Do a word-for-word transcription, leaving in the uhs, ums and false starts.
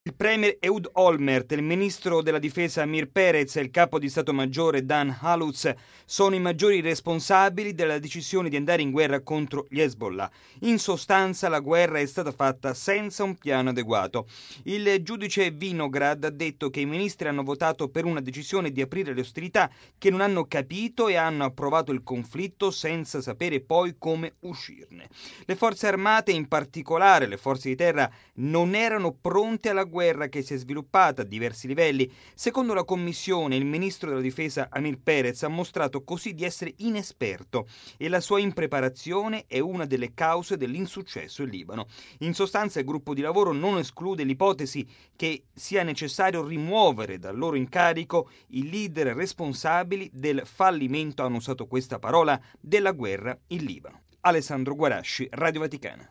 Il premier Ehud Olmert, il ministro della difesa Amir Peretz e il capo di Stato Maggiore Dan Halutz sono i maggiori responsabili della decisione di andare in guerra contro gli Hezbollah. In sostanza la guerra è stata fatta senza un piano adeguato. Il giudice Vinograd ha detto che i ministri hanno votato per una decisione di aprire le ostilità, che non hanno capito e hanno approvato il conflitto senza sapere poi come uscirne. Le forze armate, in particolare le forze di terra, non erano pronte alla guerra che si è sviluppata a diversi livelli. Secondo la commissione, il ministro della difesa Amir Peretz ha mostrato così di essere inesperto e la sua impreparazione è una delle cause dell'insuccesso in Libano. In sostanza, il gruppo di lavoro non esclude l'ipotesi che sia necessario rimuovere dal loro incarico i leader responsabili del fallimento, hanno usato questa parola, della guerra in Libano. Alessandro Guarasci, Radio Vaticana.